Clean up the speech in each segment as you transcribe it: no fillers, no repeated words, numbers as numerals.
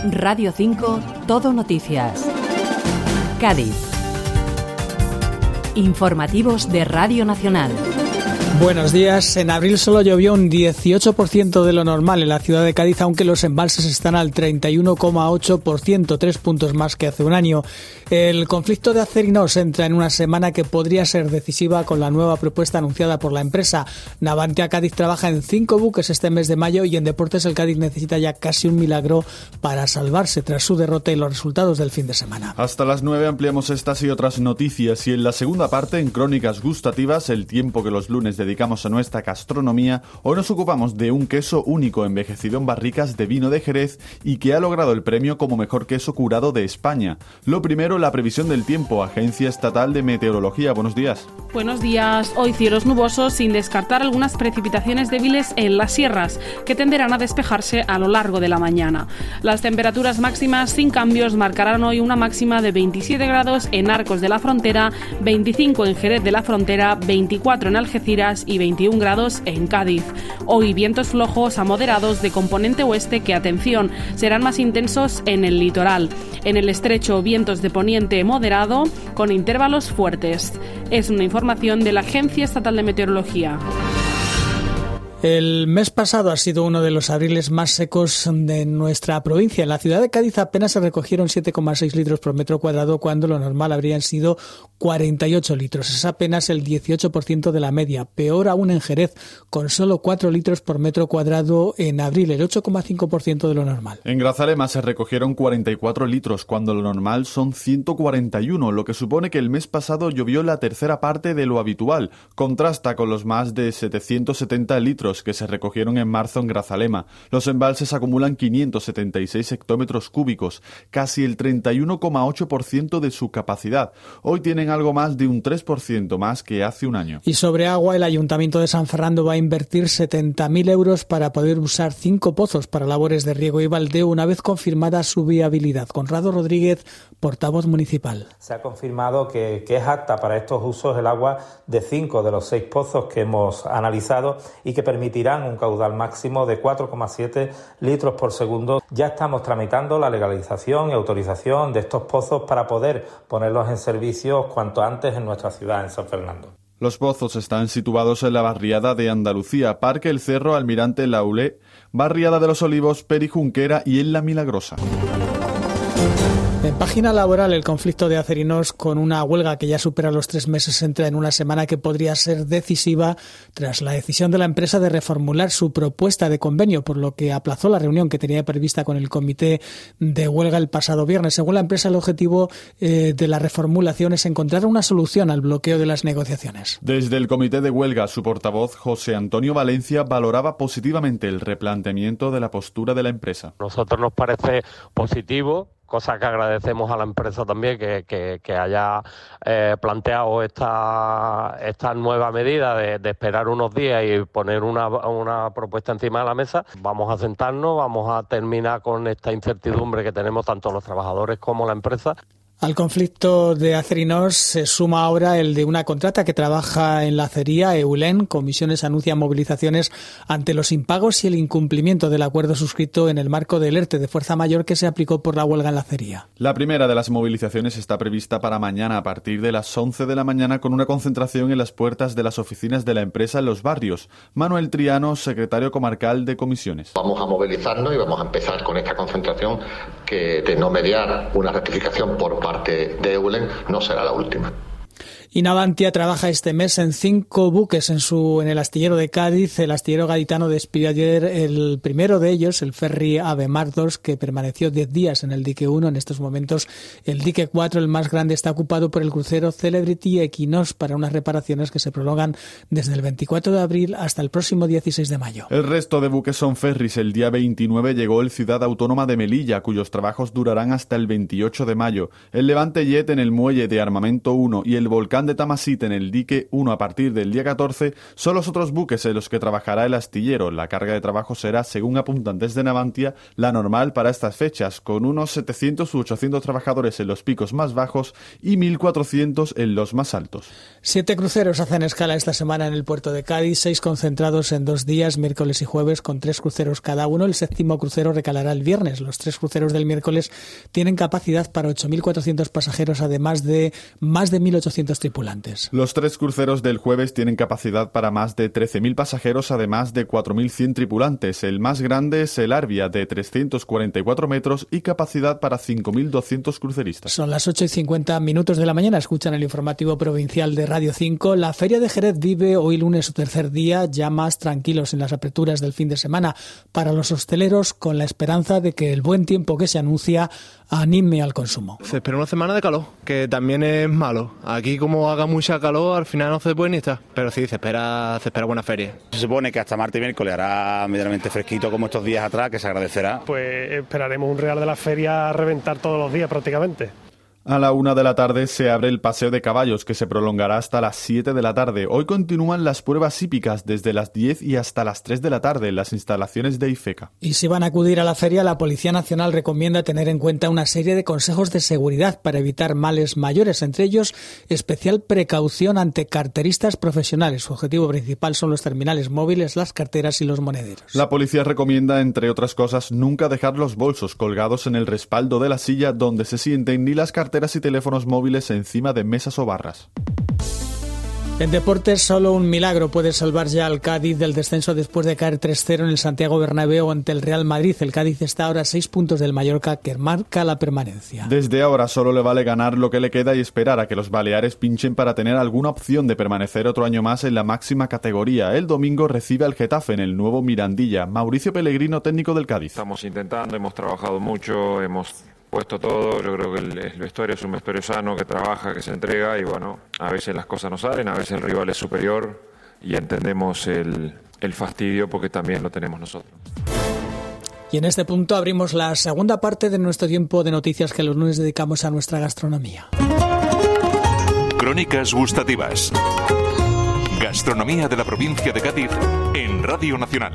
Radio 5, Todo Noticias. Cádiz. Informativos de Radio Nacional. Buenos días. En abril solo llovió un 18% de lo normal en la ciudad de Cádiz, aunque los embalses están al 31,8%, 3 puntos más que hace un año. El conflicto de Acerinox entra en una semana que podría ser decisiva con la nueva propuesta anunciada por la empresa. Navantia Cádiz trabaja en 5 buques este mes de mayo y en deportes el Cádiz necesita ya casi un milagro para salvarse tras su derrota y los resultados del fin de semana. Hasta las 9 ampliamos estas y otras noticias y en la segunda parte, en Crónicas Gustativas, el tiempo que los lunes dedicamos a nuestra gastronomía, hoy nos ocupamos de un queso único envejecido en barricas de vino de Jerez y que ha logrado el premio como mejor queso curado de España. Lo primero, la previsión del tiempo. Agencia Estatal de Meteorología, buenos días. Buenos días. Hoy cielos nubosos sin descartar algunas precipitaciones débiles en las sierras, que tenderán a despejarse a lo largo de la mañana. Las temperaturas máximas sin cambios marcarán hoy una máxima de 27 grados en Arcos de la Frontera, 25 en Jerez de la Frontera, 24 en Algeciras y 21 grados en Cádiz. Hoy vientos flojos a moderados de componente oeste que, atención, serán más intensos en el litoral. En el estrecho, vientos de poniente moderado con intervalos fuertes. Es una información de la Agencia Estatal de Meteorología. El mes pasado ha sido uno de los abriles más secos de nuestra provincia. En la ciudad de Cádiz apenas se recogieron 7,6 litros por metro cuadrado cuando lo normal habrían sido 48 litros. Es apenas el 18% de la media. Peor aún en Jerez, con solo 4 litros por metro cuadrado en abril, el 8,5% de lo normal. En Grazalema se recogieron 44 litros cuando lo normal son 141, lo que supone que el mes pasado llovió la tercera parte de lo habitual. Contrasta con los más de 770 litros que se recogieron en marzo en Grazalema. Los embalses acumulan 576 hectómetros cúbicos, casi el 31,8% de su capacidad. Hoy tienen algo más de un 3% más que hace un año. Y sobre agua, el Ayuntamiento de San Fernando va a invertir 70.000 euros para poder usar 5 pozos para labores de riego y baldeo una vez confirmada su viabilidad. Conrado Rodríguez, portavoz municipal. Se ha confirmado que es apta para estos usos el agua de 5 de los 6 pozos que hemos analizado y que permitirán un caudal máximo de 4,7 litros por segundo. Ya estamos tramitando la legalización y autorización de estos pozos para poder ponerlos en servicio cuanto antes en nuestra ciudad, en San Fernando. Los pozos están situados en la barriada de Andalucía, Parque El Cerro, Almirante Laulé, barriada de los Olivos, Perijunquera y en La Milagrosa. En página laboral, el conflicto de Acerinox, con una huelga que ya supera los 3 meses, entra en una semana que podría ser decisiva tras la decisión de la empresa de reformular su propuesta de convenio, por lo que aplazó la reunión que tenía prevista con el comité de huelga el pasado viernes. Según la empresa, el objetivo de la reformulación es encontrar una solución al bloqueo de las negociaciones. Desde el comité de huelga, su portavoz, José Antonio Valencia, valoraba positivamente el replanteamiento de la postura de la empresa. A nosotros nos parece positivo, cosa que agradecemos a la empresa también que haya planteado esta nueva medida de esperar unos días y poner una propuesta encima de la mesa. Vamos a sentarnos, vamos a terminar con esta incertidumbre que tenemos tanto los trabajadores como la empresa. Al conflicto de Acerinox se suma ahora el de una contrata que trabaja en la acería, Eulen. Comisiones anuncian movilizaciones ante los impagos y el incumplimiento del acuerdo suscrito en el marco del ERTE de fuerza mayor que se aplicó por la huelga en la acería. La primera de las movilizaciones está prevista para mañana a partir de las 11 de la mañana con una concentración en las puertas de las oficinas de la empresa en los barrios. Manuel Triano, secretario comarcal de Comisiones. Vamos a movilizarnos y vamos a empezar con esta concentración que, de no mediar una rectificación por parte de Eulen, no será la última. Y Navantia trabaja este mes en 5 buques en el astillero de Cádiz. El astillero gaditano despidió ayer el primero de ellos, el ferry Ave Mar 2, que permaneció 10 días en el dique 1. En estos momentos, el dique 4, el más grande, está ocupado por el crucero Celebrity Equinox para unas reparaciones que se prolongan desde el 24 de abril hasta el próximo 16 de mayo. El resto de buques son ferries. El día 29 llegó el Ciudad Autónoma de Melilla, cuyos trabajos durarán hasta el 28 de mayo. El Levante Jet en el muelle de Armamento 1 y el Volcán saldrán de Tamasite en el dique 1 a partir del día 14 son los otros buques en los que trabajará el astillero. La carga de trabajo será, según apuntan desde Navantia, la normal para estas fechas, con unos 700 u 800 trabajadores en los picos más bajos y 1.400 en los más altos. 7 cruceros hacen escala esta semana en el puerto de Cádiz, 6 concentrados en 2 días, miércoles y jueves, con 3 cruceros cada uno. El 7º crucero recalará el viernes. Los 3 cruceros del miércoles tienen capacidad para 8.400 pasajeros, además de más de 1.800 tripulantes. Los 3 cruceros del jueves tienen capacidad para más de 13.000 pasajeros, además de 4.100 tripulantes. El más grande es el Arbia, de 344 metros y capacidad para 5.200 cruceristas. Son las 8:50 de la mañana. Escuchan el informativo provincial de Radio 5. La Feria de Jerez vive hoy lunes su tercer día, ya más tranquilos en las aperturas del fin de semana para los hosteleros, con la esperanza de que el buen tiempo que se anuncia anime al consumo. Se espera una semana de calor, que también es malo. Aquí, como haga mucha calor, al final no se puede ni estar. Pero sí, se espera buena feria. Se supone que hasta martes y miércoles hará medianamente fresquito como estos días atrás, que se agradecerá. Pues esperaremos un Real de la Feria a reventar todos los días prácticamente. A la 1 de la tarde se abre el paseo de caballos, que se prolongará hasta las 7 de la tarde. Hoy continúan las pruebas hípicas desde las 10 y hasta las 3 de la tarde en las instalaciones de IFECA. Y si van a acudir a la feria, la Policía Nacional recomienda tener en cuenta una serie de consejos de seguridad para evitar males mayores, entre ellos especial precaución ante carteristas profesionales. Su objetivo principal son los terminales móviles, las carteras y los monederos. La policía recomienda, entre otras cosas, nunca dejar los bolsos colgados en el respaldo de la silla donde se sienten, ni las carteras y teléfonos móviles encima de mesas o barras. En deportes, solo un milagro puede salvar ya al Cádiz del descenso después de caer 3-0 en el Santiago Bernabéu ante el Real Madrid. El Cádiz está ahora a 6 puntos del Mallorca, que marca la permanencia. Desde ahora solo le vale ganar lo que le queda y esperar a que los baleares pinchen para tener alguna opción de permanecer otro año más en la máxima categoría. El domingo recibe al Getafe en el nuevo Mirandilla. Mauricio Pellegrino, técnico del Cádiz. Estamos intentando, hemos trabajado mucho, hemos puesto todo. Yo creo que el vestuario es un vestuario sano, que trabaja, que se entrega, y bueno, a veces las cosas no salen, a veces el rival es superior y entendemos el fastidio, porque también lo tenemos nosotros. Y en este punto abrimos la segunda parte de nuestro tiempo de noticias, que los lunes dedicamos a nuestra gastronomía. Crónicas gustativas. Gastronomía de la provincia de Cádiz en Radio Nacional.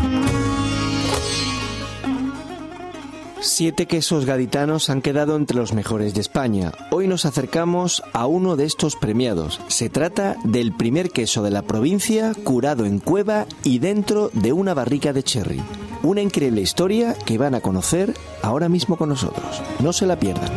7 quesos gaditanos han quedado entre los mejores de España. Hoy nos acercamos a uno de estos premiados. Se trata del primer queso de la provincia curado en cueva y dentro de una barrica de cherry. Una increíble historia que van a conocer ahora mismo con nosotros. No se la pierdan.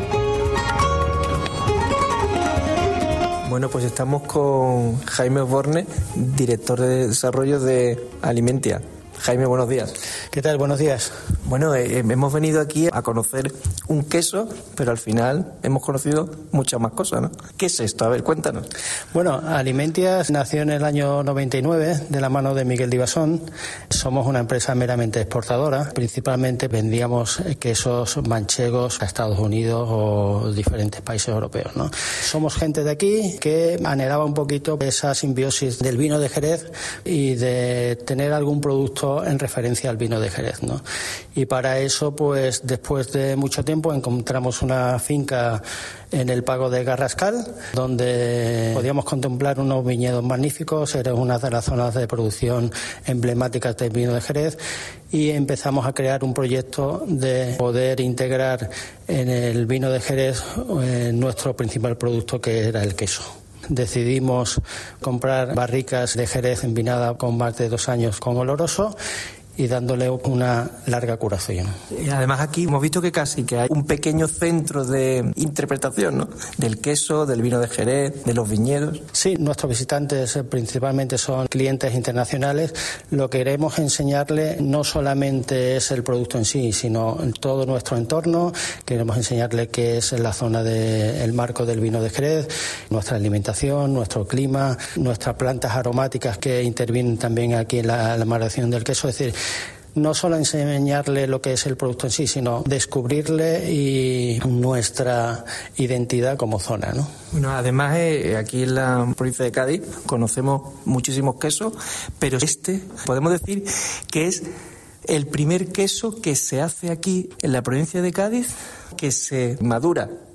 Bueno, pues estamos con Jaime Osborne, director de desarrollo de Alimentia. Jaime, buenos días. ¿Qué tal? Buenos días. Bueno, hemos venido aquí a conocer un queso, pero al final hemos conocido muchas más cosas, ¿no? ¿Qué es esto? A ver, cuéntanos. Bueno, Alimentia nació en el año 99 de la mano de Miguel Divasón. Somos una empresa meramente exportadora. Principalmente vendíamos quesos manchegos a Estados Unidos o diferentes países europeos, ¿no? Somos gente de aquí que anhelaba un poquito esa simbiosis del vino de Jerez y de tener algún producto en referencia al vino de Jerez, ¿no? Y para eso, pues después de mucho tiempo encontramos una finca en el Pago de Garrascal, donde podíamos contemplar unos viñedos magníficos. Era una de las zonas de producción emblemáticas del vino de Jerez, y empezamos a crear un proyecto de poder integrar en el vino de Jerez nuestro principal producto, que era el queso. Decidimos comprar barricas de Jerez envinada con más de 2 años con oloroso y dándole una larga curación. Y además aquí hemos visto que casi que hay un pequeño centro de interpretación, ¿no? Del queso, del vino de Jerez, de los viñedos. Sí, nuestros visitantes principalmente son clientes internacionales. Lo que queremos enseñarle no solamente es el producto en sí, sino todo nuestro entorno. Queremos enseñarle qué es la zona del marco del vino de Jerez, nuestra alimentación, nuestro clima, nuestras plantas aromáticas que intervienen también aquí en la elaboración del queso. Es decir, no solo enseñarle lo que es el producto en sí, sino descubrirle y nuestra identidad como zona, ¿no? Bueno, además aquí en la provincia de Cádiz conocemos muchísimos quesos, pero podemos decir que es el primer queso que se hace aquí en la provincia de Cádiz, que se madura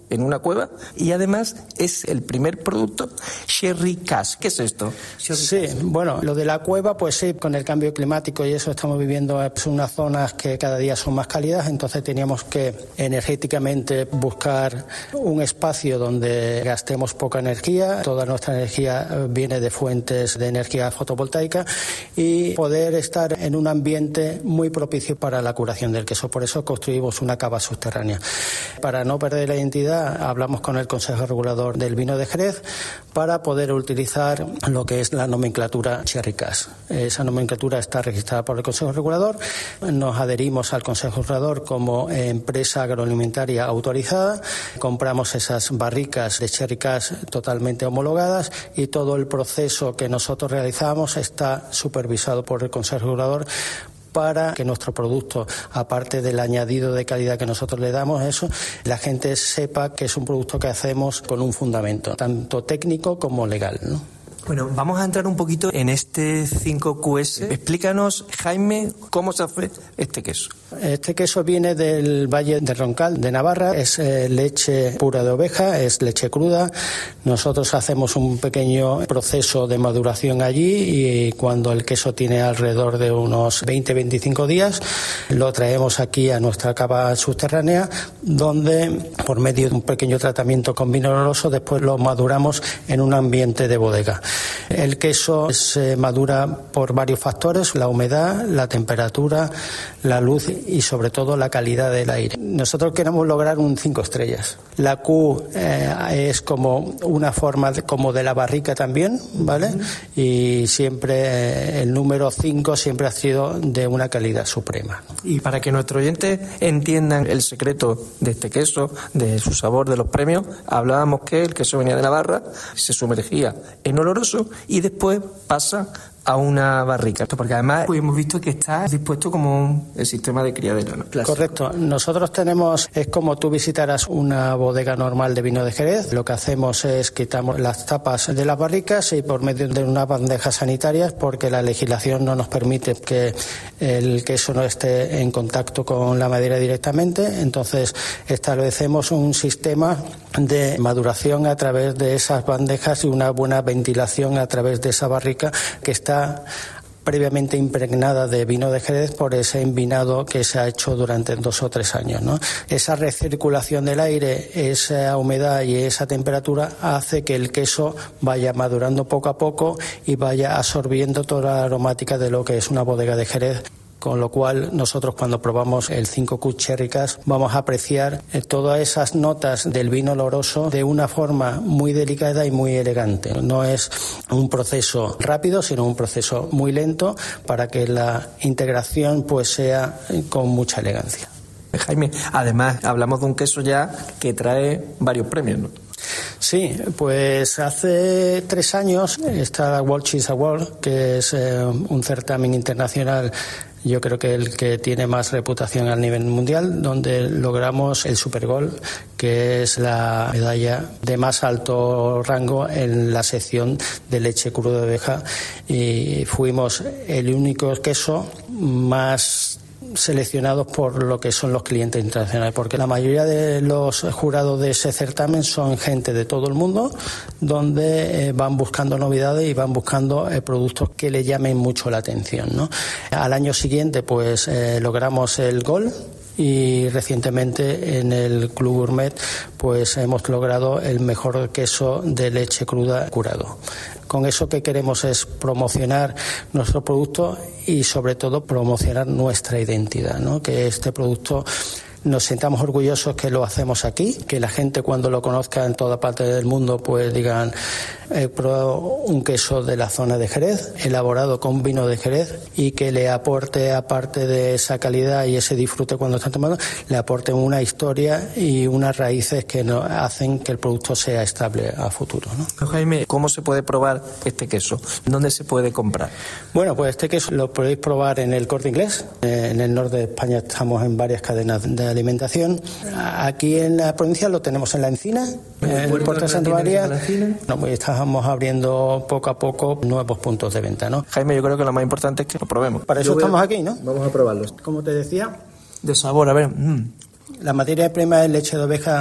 en una cueva y además es el primer producto Sherry Cash. ¿Qué es esto? Sí, bueno, lo de la cueva, pues sí, con el cambio climático y eso estamos viviendo unas zonas que cada día son más cálidas, entonces teníamos que energéticamente buscar un espacio donde gastemos poca energía, toda nuestra energía viene de fuentes de energía fotovoltaica y poder estar en un ambiente muy propicio para la curación del queso. Por eso construimos una cava subterránea. Para no perder la identidad, hablamos con el Consejo Regulador del Vino de Jerez para poder utilizar lo que es la nomenclatura Sherry Cash. Esa nomenclatura está registrada por el Consejo Regulador. Nos adherimos al Consejo Regulador como empresa agroalimentaria autorizada. Compramos esas barricas de Sherry Cash totalmente homologadas y todo el proceso que nosotros realizamos está supervisado por el Consejo Regulador para que nuestro producto, aparte del añadido de calidad que nosotros le damos, eso, la gente sepa que es un producto que hacemos con un fundamento, tanto técnico como legal, ¿no? Bueno, vamos a entrar un poquito en este 5QS. Explícanos, Jaime, cómo se hace este queso. Este queso viene del Valle de Roncal, de Navarra. Es leche pura de oveja, es leche cruda. Nosotros hacemos un pequeño proceso de maduración allí y cuando el queso tiene alrededor de unos 20-25 días, lo traemos aquí a nuestra cava subterránea, donde por medio de un pequeño tratamiento con vino oloroso, después lo maduramos en un ambiente de bodega. El queso se madura por varios factores: la humedad, la temperatura, la luz y sobre todo la calidad del aire. Nosotros queremos lograr un 5 estrellas. La Q es como una forma como de la barrica también, ¿vale? Y siempre el número 5 siempre ha sido de una calidad suprema. Y para que nuestros oyentes entiendan el secreto de este queso, de su sabor, de los premios, hablábamos que el queso venía de Navarra, se sumergía en oloroso y después pasa a una barrica, porque además pues hemos visto que está dispuesto como el sistema de criadero, ¿no? Correcto. Nosotros tenemos, es como tú visitaras una bodega normal de vino de Jerez. Lo que hacemos es quitamos las tapas de las barricas y por medio de unas bandejas sanitarias, porque la legislación no nos permite que el queso no esté en contacto con la madera directamente, entonces establecemos un sistema de maduración a través de esas bandejas y una buena ventilación a través de esa barrica que está previamente impregnada de vino de Jerez por ese envinado que se ha hecho durante 2 o 3 años, ¿no? Esa recirculación del aire, esa humedad y esa temperatura hace que el queso vaya madurando poco a poco y vaya absorbiendo toda la aromática de lo que es una bodega de Jerez. Con lo cual nosotros cuando probamos el 5Q Sherry Cash vamos a apreciar todas esas notas del vino oloroso de una forma muy delicada y muy elegante. No es un proceso rápido, sino un proceso muy lento para que la integración pues sea con mucha elegancia. Jaime, además hablamos de un queso ya que trae varios premios, ¿no? Sí, pues hace 3 años está la World Cheese Award, que es un certamen internacional, yo creo que el que tiene más reputación a nivel mundial, donde logramos el Super Gold, que es la medalla de más alto rango en la sección de leche cruda de oveja, y fuimos el único queso más seleccionados por lo que son los clientes internacionales, porque la mayoría de los jurados de ese certamen son gente de todo el mundo, donde van buscando novedades y van buscando productos que le llamen mucho la atención, ¿no? Al año siguiente pues logramos el Gold y recientemente en el Club Gourmet pues hemos logrado el mejor queso de leche cruda curado. Con eso que queremos es promocionar nuestro producto y sobre todo promocionar nuestra identidad, ¿no? Que este producto nos sintamos orgullosos que lo hacemos aquí, que la gente cuando lo conozca en toda parte del mundo pues digan he probado un queso de la zona de Jerez, elaborado con vino de Jerez, y que le aporte, aparte de esa calidad y ese disfrute cuando están tomando, le aporte una historia y unas raíces que nos hacen que el producto sea estable a futuro, ¿no? Jaime, ¿cómo se puede probar este queso? ¿Dónde se puede comprar? Bueno, pues este queso lo podéis probar en el Corte Inglés. En el norte de España estamos en varias cadenas de alimentación. Aquí en la provincia lo tenemos en La Encina, en el puerto de Santa María. Estamos abriendo poco a poco nuevos puntos de venta, ¿no? Jaime, yo creo que lo más importante es que lo probemos. Para eso estamos aquí, ¿no? Vamos a probarlo. Como te decía, de sabor, a ver. La materia prima es leche de oveja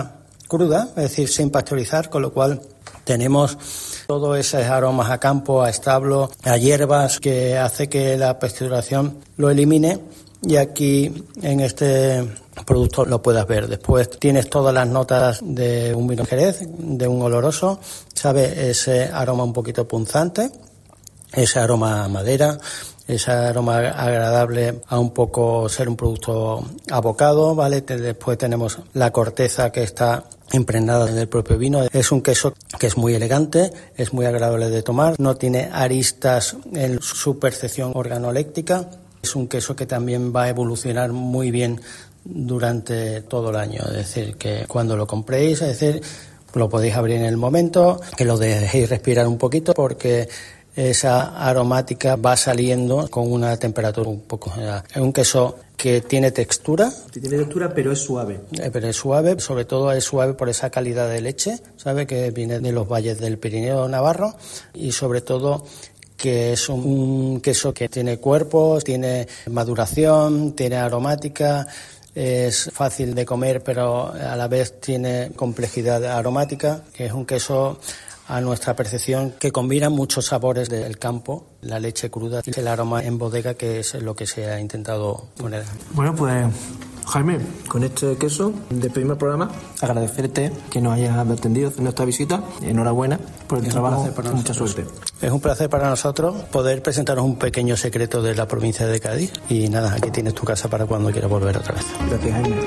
cruda, es decir, sin pasteurizar, con lo cual tenemos todos esos aromas a campo, a establo, a hierbas, que hace que la pasteurización lo elimine, y aquí en este producto lo puedas ver. Después tienes todas las notas de un vino Jerez, de un oloroso, sabe ese aroma un poquito punzante, ese aroma a madera, ese aroma agradable a un poco ser un producto abocado, ¿vale? Después tenemos la corteza que está impregnada del propio vino. Es un queso que es muy elegante, es muy agradable de tomar, no tiene aristas en su percepción organoléptica. Es un queso que también va a evolucionar muy bien durante todo el año, es decir, que cuando lo compréis, es decir, lo podéis abrir en el momento, que lo dejéis respirar un poquito, porque esa aromática va saliendo con una temperatura un poco. Es un queso que tiene textura. Tiene textura, pero es suave. Pero es suave, sobre todo es suave por esa calidad de leche, ¿sabe? Que viene de los valles del Pirineo navarro, y sobre todo que es un queso que tiene cuerpo, tiene maduración, tiene aromática, es fácil de comer, pero a la vez tiene complejidad aromática, que es un queso a nuestra percepción que combina muchos sabores del campo, la leche cruda y el aroma en bodega, que es lo que se ha intentado poner. Bueno, pues Jaime, con este queso despedimos el programa, agradecerte que nos hayas atendido en esta visita, enhorabuena por el trabajo, mucha suerte. Es un placer para nosotros poder presentaros un pequeño secreto de la provincia de Cádiz, y nada, aquí tienes tu casa para cuando quieras volver otra vez. Gracias, Jaime.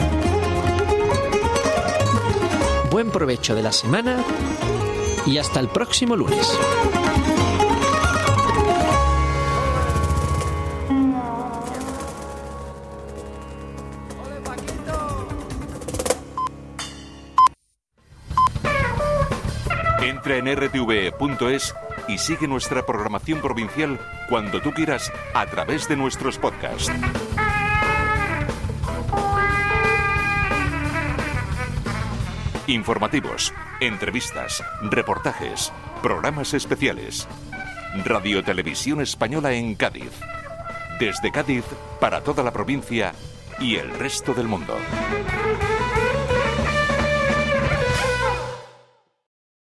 Buen provecho de la semana y hasta el próximo lunes. Entra en rtve.es y sigue nuestra programación provincial cuando tú quieras a través de nuestros podcasts. Informativos, entrevistas, reportajes, programas especiales. Radio Televisión Española en Cádiz. Desde Cádiz para toda la provincia y el resto del mundo.